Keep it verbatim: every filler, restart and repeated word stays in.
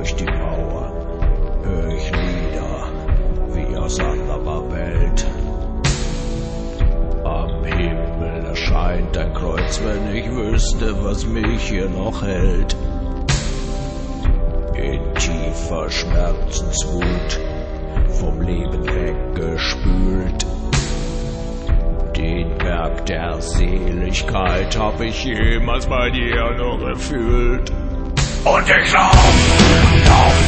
durch die Mauer hör ich Lieder wie aus anderer Welt. Am Himmel erscheint ein Kreuz, wenn ich wüsste, was mich hier noch hält. In tiefer Schmerzenswut, vom Leben weggespült. Den Berg der Seligkeit hab ich jemals bei dir nur gefühlt. Und ich lauf, lauf